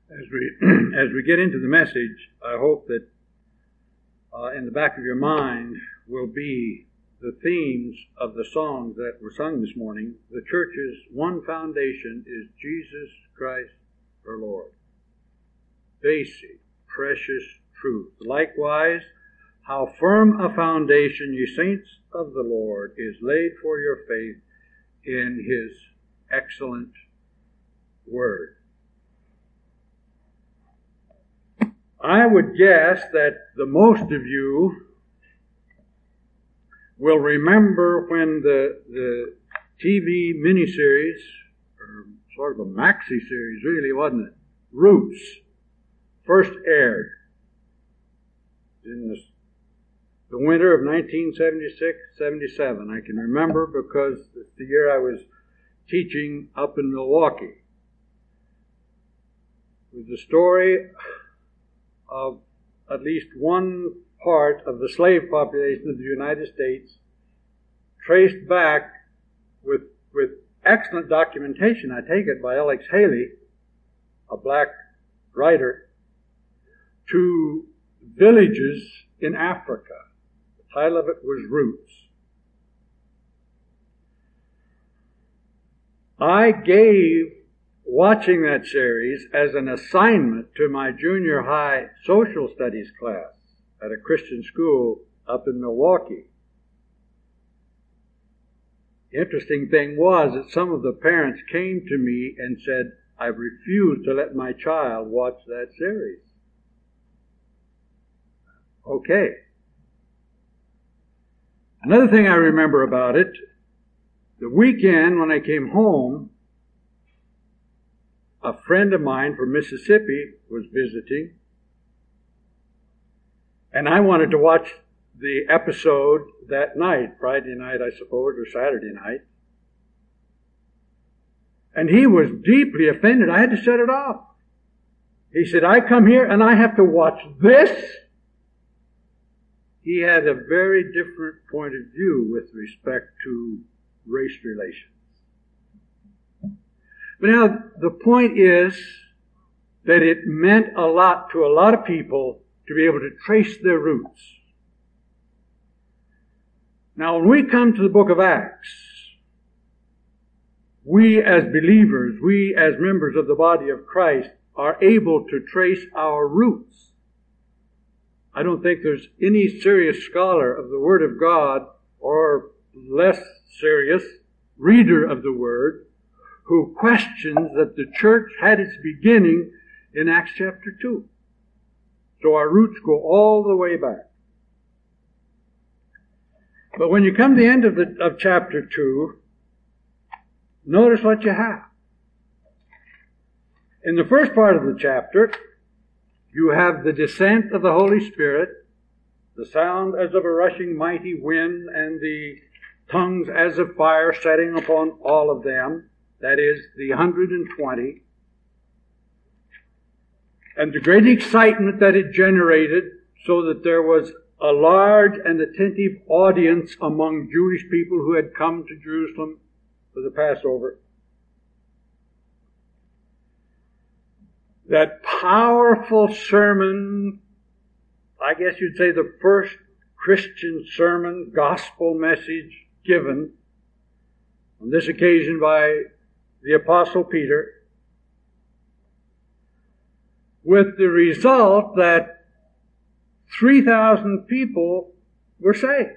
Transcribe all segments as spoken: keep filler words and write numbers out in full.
As we as we get into the message, I hope that uh, in the back of your mind will be the themes of the songs that were sung this morning. The church's one foundation is Jesus Christ our Lord. Basic, precious truth. Likewise, how firm a foundation, ye saints of the Lord, is laid for your faith in His excellent Word. I would guess that the most of you will remember when the, the T V miniseries, or sort of a maxi series really, wasn't it? Roots, first aired in the, the winter of nineteen seventy-six seventy-seven. I can remember because it's the year I was teaching up in Milwaukee. It was the story of at least one part of the slave population of the United States, traced back with with excellent documentation, I take it, by Alex Haley, a black writer, to villages in Africa. The title of it was Roots. I gave watching that series as an assignment to my junior high social studies class at a Christian school up in Milwaukee. The interesting thing was that some of the parents came to me and said, I refuse to let my child watch that series. Okay. Another thing I remember about it, the weekend when I came home, a friend of mine from Mississippi was visiting, and I wanted to watch the episode that night, Friday night, I suppose, or Saturday night. And he was deeply offended. I had to shut it off. He said, I come here and I have to watch this? He had a very different point of view with respect to race relations. But now, the point is that it meant a lot to a lot of people to be able to trace their roots. Now, when we come to the book of Acts, we as believers, we as members of the body of Christ, are able to trace our roots. I don't think there's any serious scholar of the Word of God, or less serious reader of the Word, who questions that the church had its beginning in Acts chapter two. So our roots go all the way back. But when you come to the end of, the, of chapter two, notice what you have. In the first part of the chapter, you have the descent of the Holy Spirit, the sound as of a rushing mighty wind, and the tongues as of fire setting upon all of them. That is, the one hundred twenty. And the great excitement that it generated, so that there was a large and attentive audience among Jewish people who had come to Jerusalem for the Passover. That powerful sermon, I guess you'd say the first Christian sermon, gospel message given on this occasion by the Apostle Peter, with the result that three thousand people were saved.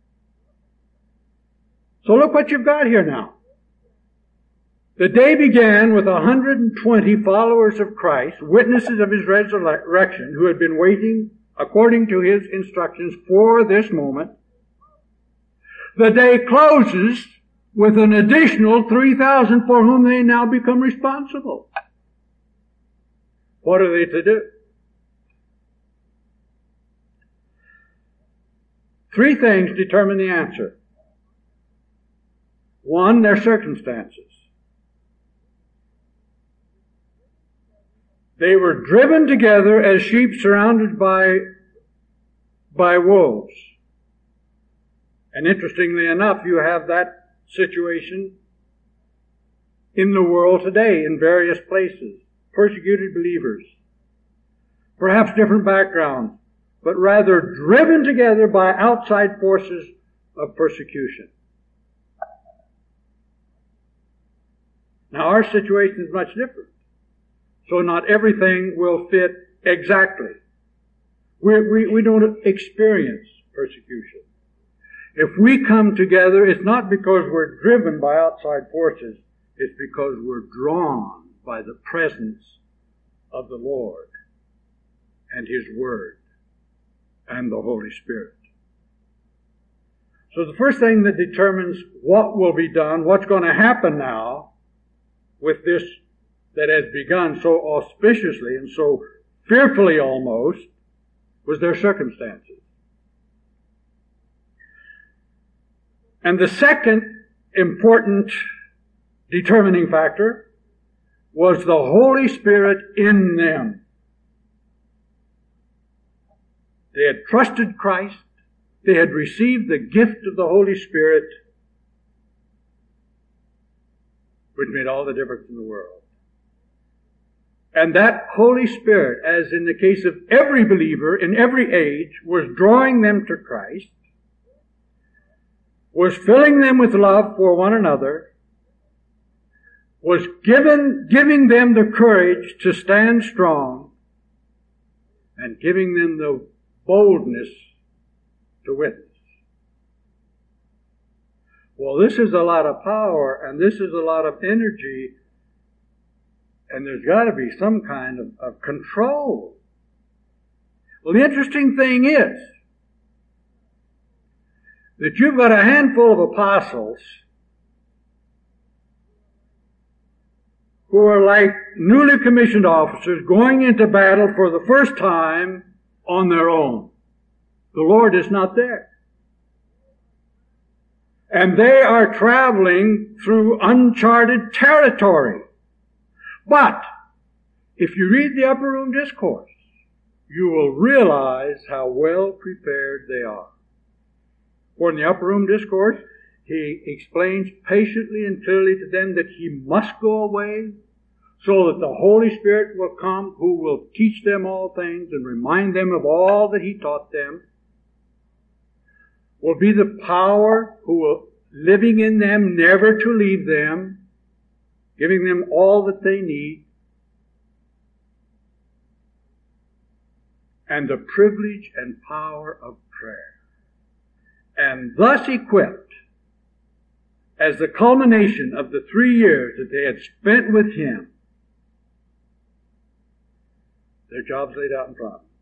So look what you've got here now. The day began with one hundred twenty followers of Christ, witnesses of His resurrection, who had been waiting according to His instructions for this moment. The day closes with an additional three thousand for whom they now become responsible. What are they to do? Three things determine the answer. One, their circumstances. They were driven together as sheep surrounded by, by wolves. And interestingly enough, you have that situation in the world today in various places. persecuted believers, perhaps different backgrounds, but rather driven together by outside forces of persecution. Now our situation is much different. So not everything will fit exactly. We, we, we don't experience persecution. If we come together, it's not because we're driven by outside forces. It's because we're drawn by the presence of the Lord and His Word and the Holy Spirit. So the first thing that determines what will be done, what's going to happen now with this that has begun so auspiciously and so fearfully almost, was their circumstances. And the second important determining factor was the Holy Spirit in them. They had trusted Christ. They had received the gift of the Holy Spirit, which made all the difference in the world. And that Holy Spirit, as in the case of every believer in every age, was drawing them to Christ, was filling them with love for one another, was given, giving them the courage to stand strong, and giving them the boldness to witness. Well, this is a lot of power, and this is a lot of energy, and there's got to be some kind of, of control. Well, the interesting thing is that you've got a handful of apostles who are like newly commissioned officers going into battle for the first time on their own. The Lord is not there. And they are traveling through uncharted territory. But if you read the Upper Room Discourse, you will realize how well prepared they are. For in the Upper Room Discourse, he explains patiently and clearly to them that he must go away so that the Holy Spirit will come, who will teach them all things and remind them of all that he taught them, will be the power who will, living in them, never to leave them, giving them all that they need, and the privilege and power of prayer. And thus equipped, as the culmination of the three years that they had spent with him, their job's laid out in front of them.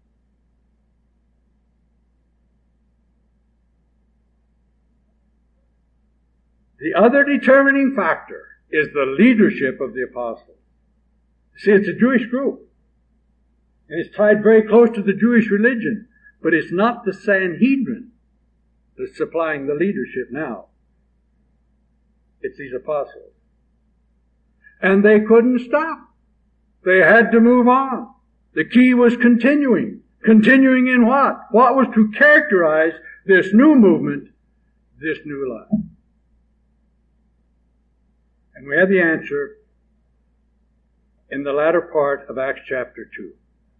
The other determining factor is the leadership of the apostles. See, it's a Jewish group. And it's tied very close to the Jewish religion. But it's not the Sanhedrin that's supplying the leadership now. It's these apostles. And they couldn't stop. They had to move on. The key was continuing. Continuing in what? What was to characterize this new movement, this new life? And we have the answer in the latter part of Acts chapter two.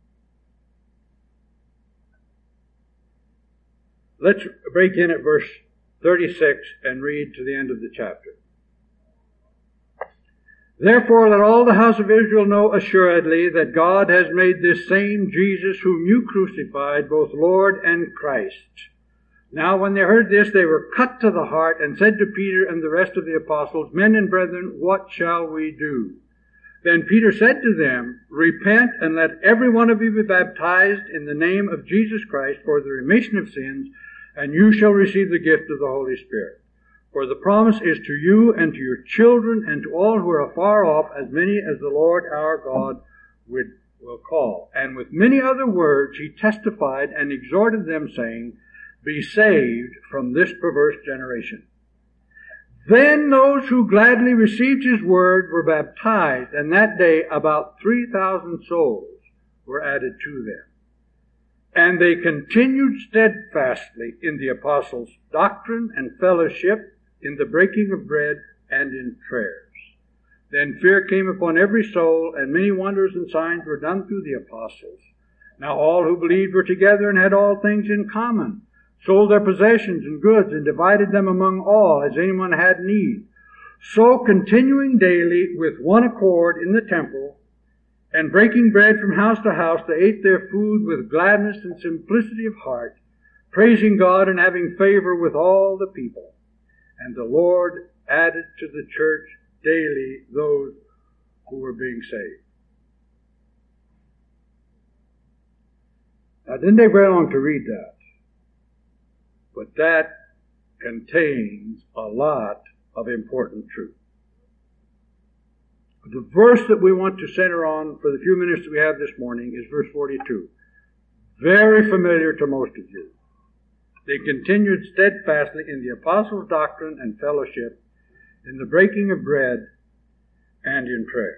Let's break in at verse thirty-six and read to the end of the chapter. Therefore let all the house of Israel know assuredly that God has made this same Jesus whom you crucified both Lord and Christ. Now when they heard this, they were cut to the heart and said to Peter and the rest of the apostles, Men and brethren, what shall we do? Then Peter said to them, Repent and let every one of you be baptized in the name of Jesus Christ for the remission of sins, and you shall receive the gift of the Holy Spirit. For the promise is to you and to your children and to all who are afar off, as many as the Lord our God would, will call. And with many other words he testified and exhorted them, saying, Be saved from this perverse generation. Then those who gladly received his word were baptized, and that day about three thousand souls were added to them. And they continued steadfastly in the apostles' doctrine and fellowship, in the breaking of bread, and in prayers. Then fear came upon every soul, and many wonders and signs were done through the apostles. Now all who believed were together and had all things in common, sold their possessions and goods, and divided them among all, as anyone had need. So continuing daily with one accord in the temple, and breaking bread from house to house, they ate their food with gladness and simplicity of heart, praising God and having favor with all the people. And the Lord added to the church daily those who were being saved. Now, didn't take very long to read that, but that contains a lot of important truth. The verse that we want to center on for the few minutes that we have this morning is verse forty-two. Very familiar to most of you. They continued steadfastly in the apostles' doctrine and fellowship, in the breaking of bread, and in prayers.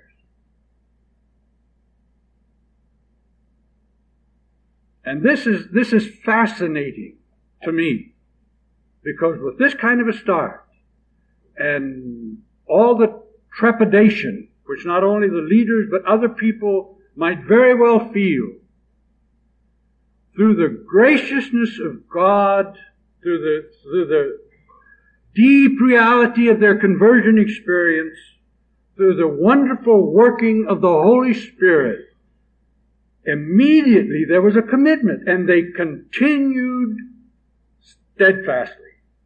And this is, this is fascinating to me, because with this kind of a start, and all the trepidation, which not only the leaders but other people might very well feel, through the graciousness of God, through the, through the deep reality of their conversion experience, through the wonderful working of the Holy Spirit, immediately there was a commitment, and they continued steadfastly.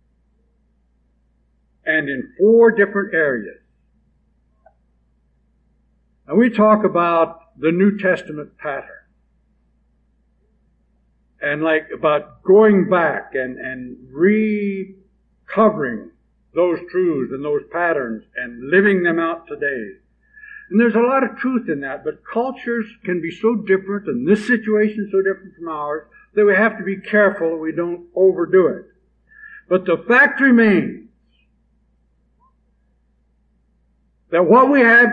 And in four different areas. Now we talk about the New Testament pattern. And like about going back and, and recovering those truths and those patterns and living them out today. And there's a lot of truth in that, but cultures can be so different, and this situation is so different from ours, that we have to be careful that we don't overdo it. But the fact remains that what we have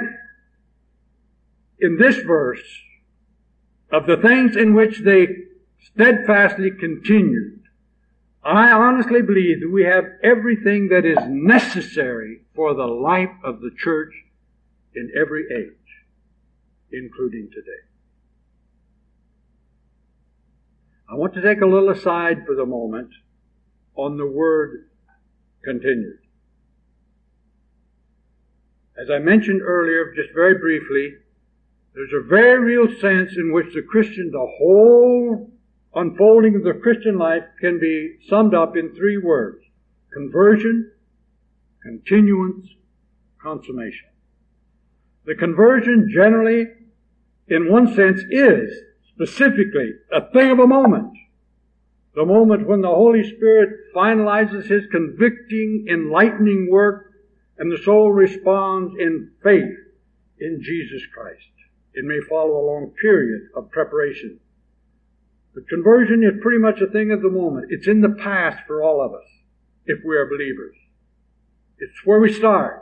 in this verse, of the things in which they steadfastly continued, I honestly believe that we have everything that is necessary for the life of the church in every age, including today. I want to take a little aside for the moment on the word continued. As I mentioned earlier, just very briefly, there's a very real sense in which the Christian, the whole unfolding of the Christian life can be summed up in three words: conversion, continuance, consummation. The conversion generally, in one sense, is specifically a thing of a moment. The moment when the Holy Spirit finalizes His convicting, enlightening work, and the soul responds in faith in Jesus Christ. It may follow a long period of preparation. But conversion is pretty much a thing of the moment. It's in the past for all of us, if we are believers. It's where we start.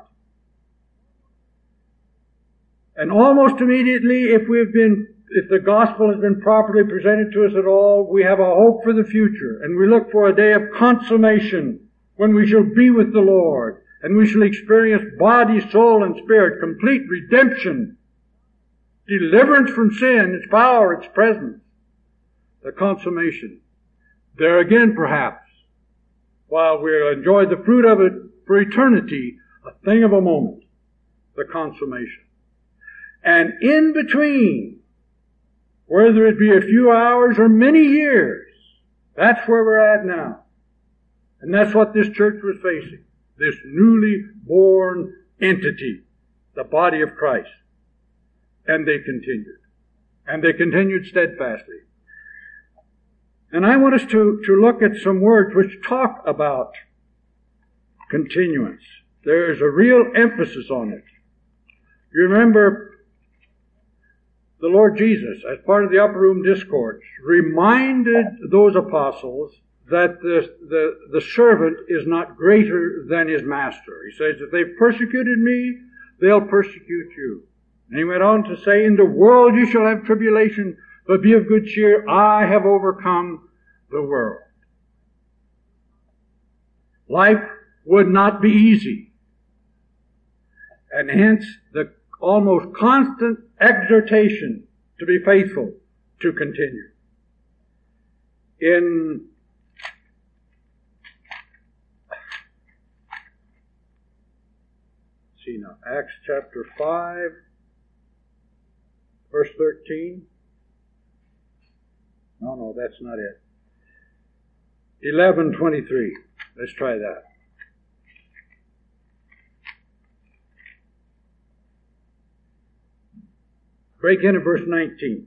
And almost immediately, if we've been, if the gospel has been properly presented to us at all, we have a hope for the future, and we look for a day of consummation when we shall be with the Lord, and we shall experience body, soul, and spirit, complete redemption, deliverance from sin, its power, its presence, the consummation. There again, perhaps, while we'll enjoy the fruit of it for eternity, a thing of a moment, the consummation. And in between, whether it be a few hours or many years, that's where we're at now. And that's what this church was facing. This newly born entity, the body of Christ. And they continued. And they continued steadfastly. And I want us to, to look at some words which talk about continuance. There is a real emphasis on it. You remember the Lord Jesus, as part of the upper room discourse, reminded those apostles that the, the, the servant is not greater than his master. He says, if they've persecuted me, they'll persecute you. And he went on to say, in the world you shall have tribulation, but be of good cheer, I have overcome the world. Life would not be easy. And hence the almost constant exhortation to be faithful, to continue. In see now, Acts chapter five, verse thirteen. No, no, that's not it. eleven twenty-three. Let's try that. Break in at verse nineteen.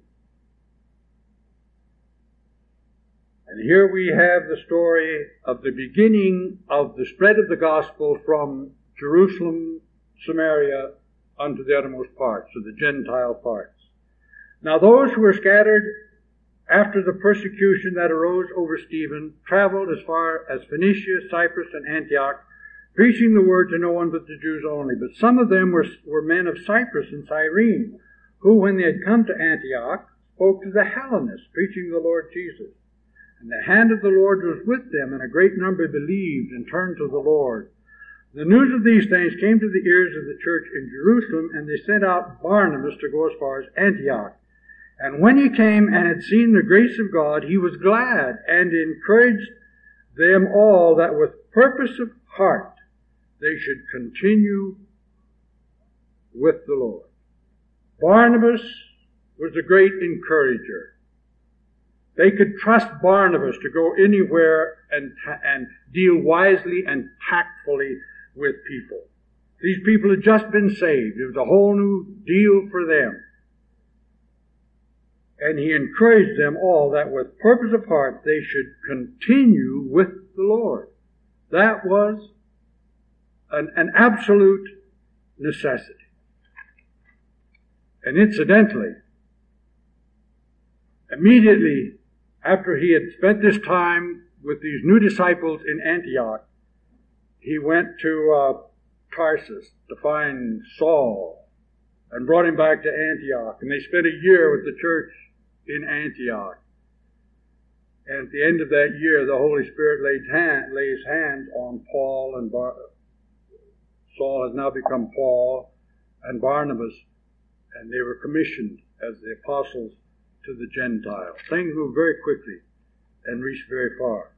And here we have the story of the beginning of the spread of the gospel from Jerusalem, Samaria, unto the uttermost parts, to the Gentile parts. Now those who were scattered after the persecution that arose over Stephen traveled as far as Phoenicia, Cyprus, and Antioch, preaching the word to no one but the Jews only. But some of them were, were men of Cyprus and Cyrene, who, when they had come to Antioch, spoke to the Hellenists, preaching the Lord Jesus. And the hand of the Lord was with them, and a great number believed and turned to the Lord. The news of these things came to the ears of the church in Jerusalem, and they sent out Barnabas to go as far as Antioch. And when he came and had seen the grace of God, he was glad, and encouraged them all that with purpose of heart they should continue with the Lord. Barnabas was a great encourager. They could trust Barnabas to go anywhere and, and deal wisely and tactfully with people. These people had just been saved. It was a whole new deal for them. And he encouraged them all that with purpose of heart they should continue with the Lord. That was an, an absolute necessity. And incidentally, immediately after he had spent this time with these new disciples in Antioch, he went to uh, Tarsus to find Saul and brought him back to Antioch. And they spent a year with the church in Antioch. And at the end of that year, the Holy Spirit laid hand, lays hands on Paul and Bar- Saul has now become Paul and Barnabas, and they were commissioned as the apostles to the Gentiles. Things moved very quickly and reached very far.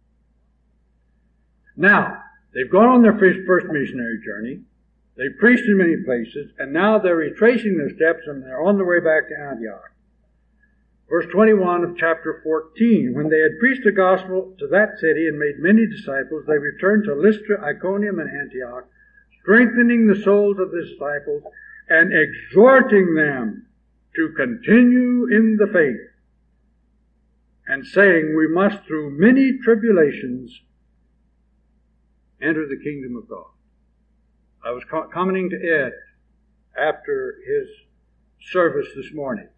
Now, they've gone on their first, first missionary journey. They've preached in many places, and now they're retracing their steps, and they're on their way back to Antioch. Verse twenty-one of chapter fourteen, when they had preached the gospel to that city and made many disciples, they returned to Lystra, Iconium, and Antioch, strengthening the souls of the disciples and exhorting them to continue in the faith, and saying, we must through many tribulations enter the kingdom of God. I was co- commenting to Ed after his service this morning.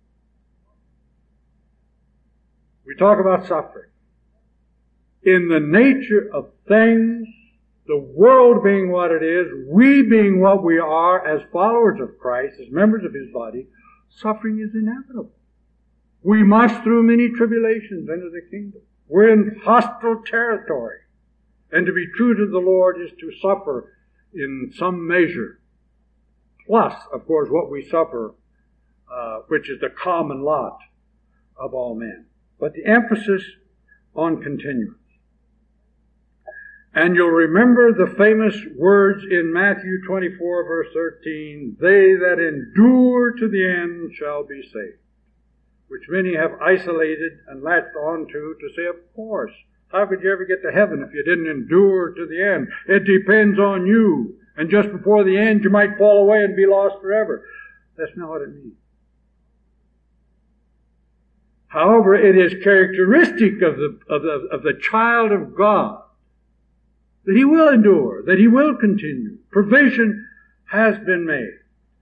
We talk about suffering. In the nature of things, the world being what it is, we being what we are as followers of Christ, as members of His body, suffering is inevitable. We must, through many tribulations, enter the kingdom. We're in hostile territory. And to be true to the Lord is to suffer in some measure. Plus, of course, what we suffer, uh, which is the common lot of all men. But the emphasis on continuance. And you'll remember the famous words in Matthew twenty-four, verse thirteen, they that endure to the end shall be saved. Which many have isolated and latched on to to say, of course, how could you ever get to heaven if you didn't endure to the end? It depends on you. And just before the end, you might fall away and be lost forever. That's not what it means. However, it is characteristic of the, of the, of the child of God that he will endure, that he will continue. Provision has been made.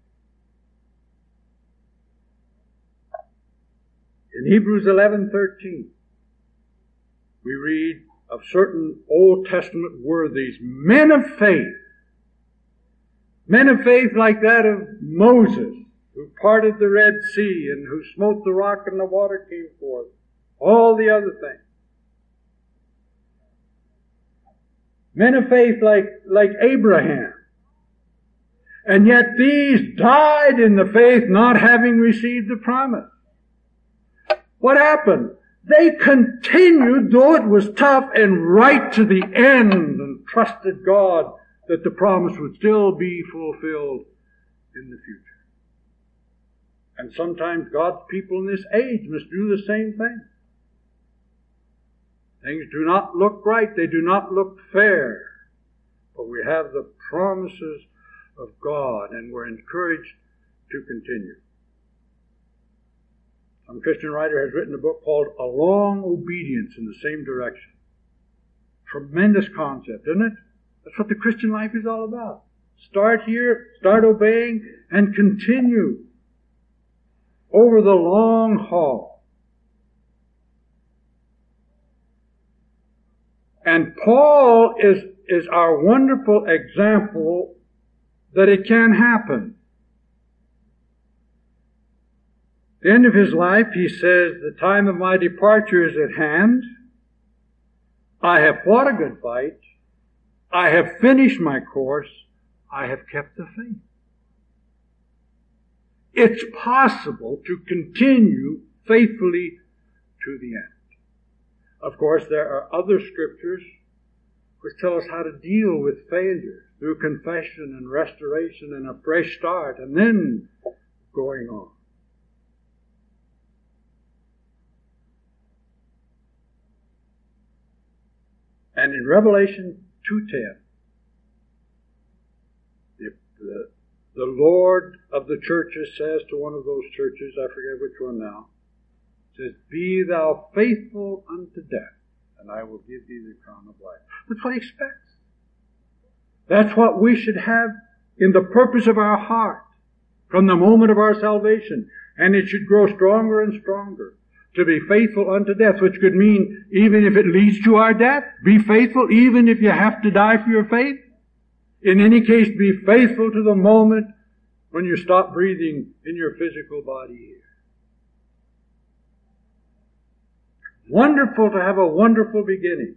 In Hebrews eleven thirteen, we read of certain Old Testament worthies, men of faith, men of faith like that of Moses, who parted the Red Sea and who smote the rock and the water came forth. All the other things. Men of faith like, like Abraham. And yet these died in the faith, not having received the promise. What happened? They continued, though it was tough, and right to the end, and trusted God that the promise would still be fulfilled in the future. And sometimes God's people in this age must do the same thing. Things do not look right. They do not look fair. But we have the promises of God, and we're encouraged to continue. Some Christian writer has written a book called A Long Obedience in the Same Direction. Tremendous concept, isn't it? That's what the Christian life is all about. Start here, start obeying, and continue over the long haul. And Paul is, is our wonderful example that it can happen. At the end of his life, he says, the time of my departure is at hand. I have fought a good fight. I have finished my course. I have kept the faith. It's possible to continue faithfully to the end. Of course, there are other scriptures which tell us how to deal with failure through confession and restoration and a fresh start, and then going on. And in Revelation two ten, the, the, the Lord of the churches says to one of those churches, I forget which one now, says, be thou faithful unto death, and I will give thee the crown of life. That's what he expects. That's what we should have in the purpose of our heart from the moment of our salvation. And it should grow stronger and stronger. To be faithful unto death, which could mean even if it leads to our death, be faithful even if you have to die for your faith. In any case, be faithful to the moment when you stop breathing in your physical body here. Wonderful to have a wonderful beginning.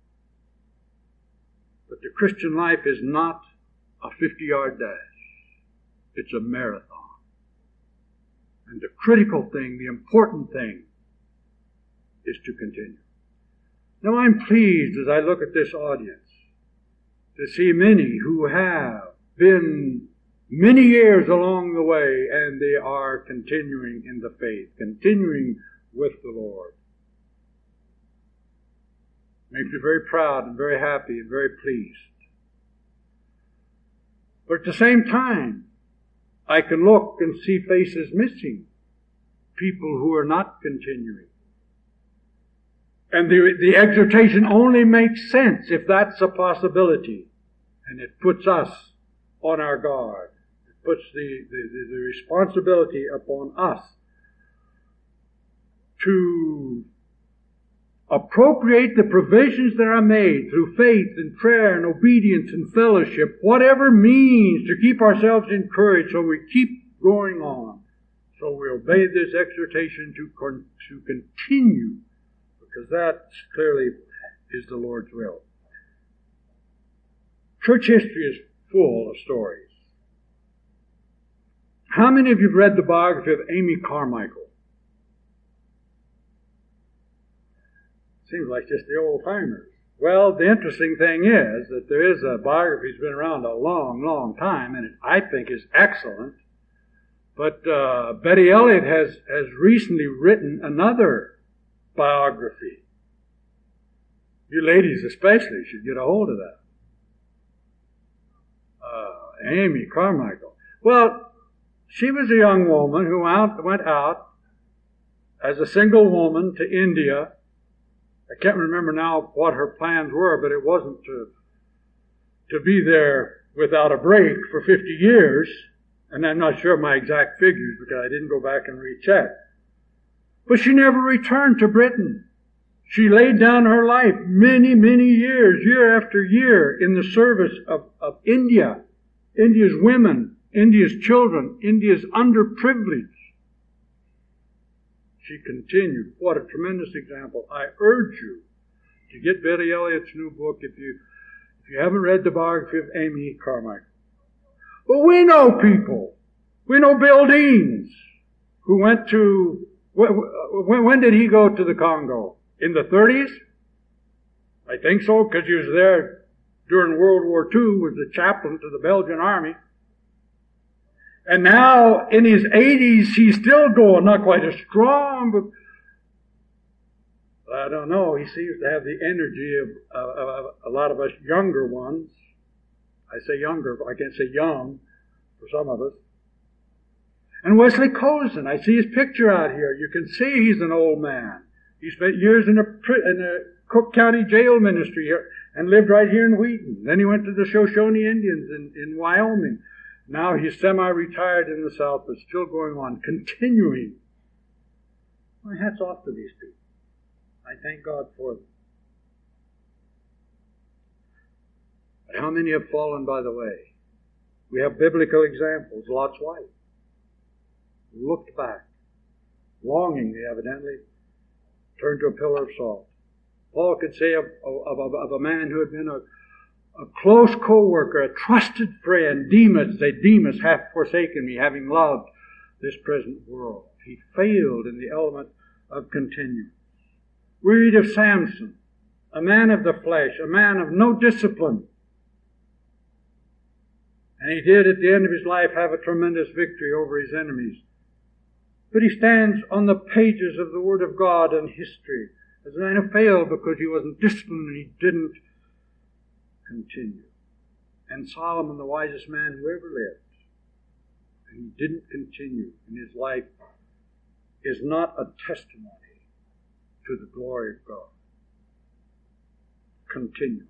But the Christian life is not a fifty-yard dash. It's a marathon. And the critical thing, the important thing, is to continue. Now I'm pleased as I look at this audience to see many who have been many years along the way, and they are continuing in the faith, continuing with the Lord. Makes me very proud and very happy and very pleased. But at the same time, I can look and see faces missing, people who are not continuing. And the, the exhortation only makes sense if that's a possibility. And it puts us on our guard. It puts the, the, the responsibility upon us to appropriate the provisions that are made through faith and prayer and obedience and fellowship, whatever means to keep ourselves encouraged so we keep going on. So we obey this exhortation to, con- to continue, because that clearly is the Lord's will. Church history is full of stories. How many of you have read the biography of Amy Carmichael? Seems like just the old-timers. Well, the interesting thing is that there is a biography that's been around a long, long time, and it, I think, is excellent. But uh, Betty Elliott has, has recently written another biography. You ladies especially should get a hold of that. Uh, Amy Carmichael. Well, she was a young woman who out, went out as a single woman to India. I can't remember now what her plans were, but it wasn't to, to be there without a break for fifty years. And I'm not sure of my exact figures because I didn't go back and recheck. But she never returned to Britain. She laid down her life many, many years, year after year, in the service of, of India, India's women, India's children, India's underprivileged. She continued. What a tremendous example. I urge you to get Betty Elliott's new book if you, if you haven't read the biography of Amy Carmichael. But we know people. We know Bill Deans, who went to, when, when did he go to the Congo? In the thirties? I think so, because he was there during World War Two, was the chaplain to the Belgian army. And now, in his eighties, he's still going, not quite as strong, but I don't know, he seems to have the energy of, of, of a lot of us younger ones. I say younger, I can't say young for some of us. And Wesley Cozen, I see his picture out here. You can see he's an old man. He spent years in a, in a Cook County jail ministry here and lived right here in Wheaton. Then he went to the Shoshone Indians in, in Wyoming. Now he's semi-retired in the South, but still going on, continuing. My hat's off to these people. I thank God for them. But how many have fallen by the way? We have biblical examples. Lot's wife looked back, longingly, evidently, turned to a pillar of salt. Paul could say of, of, of, of a man who had been a, a close co-worker, a trusted friend, Demas, say, Demas hath forsaken me, having loved this present world. He failed in the element of continuance. We read of Samson, a man of the flesh, a man of no discipline. And he did, at the end of his life, have a tremendous victory over his enemies. But he stands on the pages of the Word of God and history as a man who failed because he wasn't disciplined and he didn't continue. And Solomon, the wisest man who ever lived, and he didn't continue in his life, is not a testimony to the glory of God. Continuance.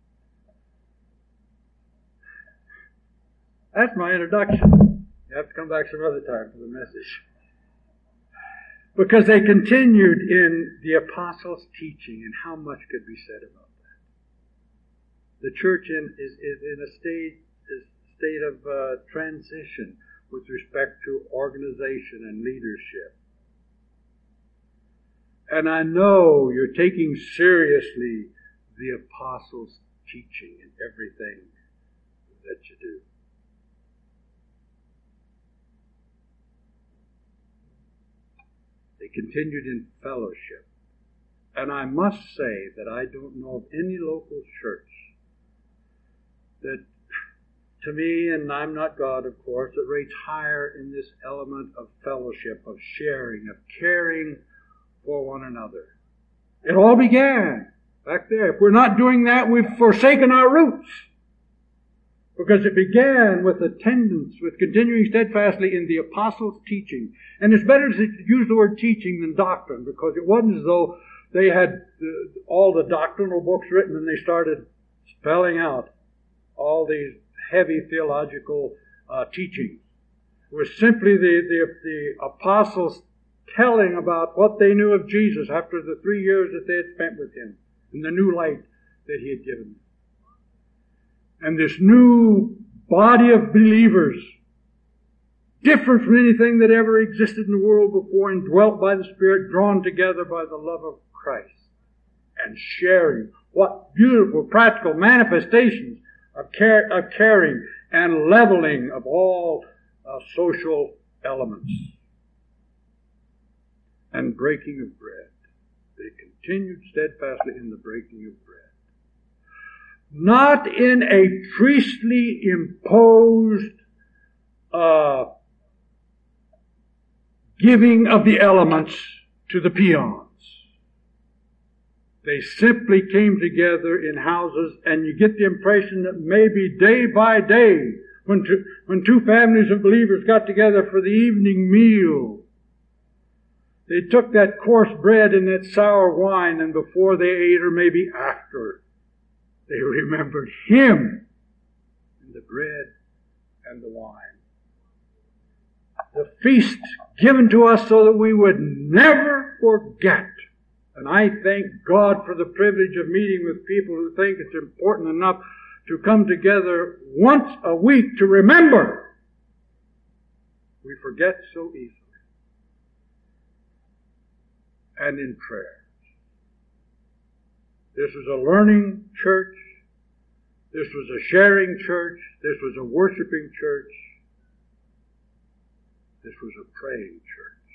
That's my introduction. You have to come back some other time for the message. Because they continued in the apostles' teaching, and how much could be said about that. The church in, is, is in a state, is state of uh, transition with respect to organization and leadership. And I know you're taking seriously the apostles' teaching in everything that you do. They continued in fellowship. And I must say that I don't know of any local church that, to me, and I'm not God, of course, that rates higher in this element of fellowship, of sharing, of caring for one another. It all began back there. If we're not doing that, we've forsaken our roots. Because it began with attendance, with continuing steadfastly in the apostles' teaching. And it's better to use the word teaching than doctrine, because it wasn't as though they had the, all the doctrinal books written and they started spelling out all these heavy theological uh, teachings. It was simply the, the, the apostles telling about what they knew of Jesus after the three years that they had spent with him and the new light that he had given them. And this new body of believers, different from anything that ever existed in the world before, and dwelt by the Spirit, drawn together by the love of Christ, and sharing. What beautiful practical manifestations of, care, of caring and leveling of all uh, social elements. And breaking of bread. They continued steadfastly in the breaking of bread. Not in a priestly imposed uh, giving of the elements to the peons. They simply came together in houses, and you get the impression that maybe day by day, when two, when two families of believers got together for the evening meal, they took that coarse bread and that sour wine, and before they ate, or maybe after, they remembered Him in the bread and the wine. The feast given to us so that we would never forget. And I thank God for the privilege of meeting with people who think it's important enough to come together once a week to remember. We forget so easily. And in prayer. This is a learning church. This was a sharing church. This was a worshiping church. This was a praying church.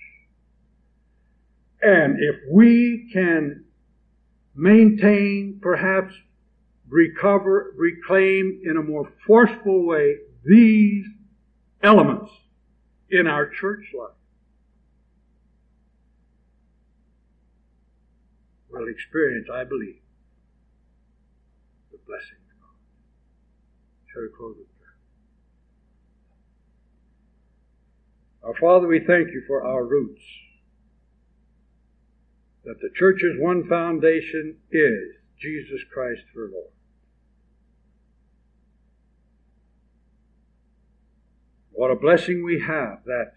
And if we can maintain, perhaps recover, reclaim in a more forceful way these elements in our church life, we'll experience, I believe, the blessing of God. Shall we close with prayer? Our Father, we thank you for our roots, that the church's one foundation is Jesus Christ our Lord. What a blessing we have that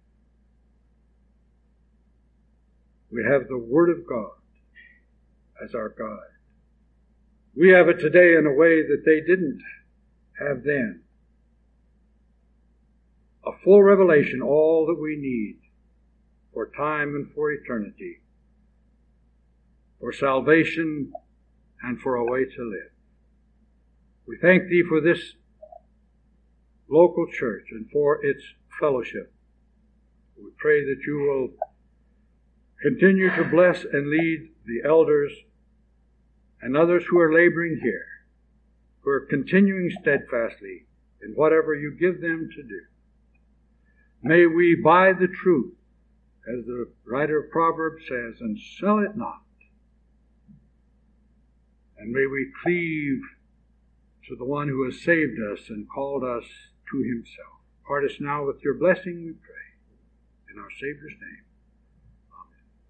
we have the Word of God as our guide. We have it today in a way that they didn't have then. A full revelation, all that we need for time and for eternity, for salvation and for a way to live. We thank Thee for this local church and for its fellowship. We pray that You will continue to bless and lead the elders and others who are laboring here, who are continuing steadfastly in whatever You give them to do. May we buy the truth, as the writer of Proverbs says, and sell it not. And may we cleave to the one who has saved us and called us to Himself. Part us now with Your blessing, we pray, in our Savior's name.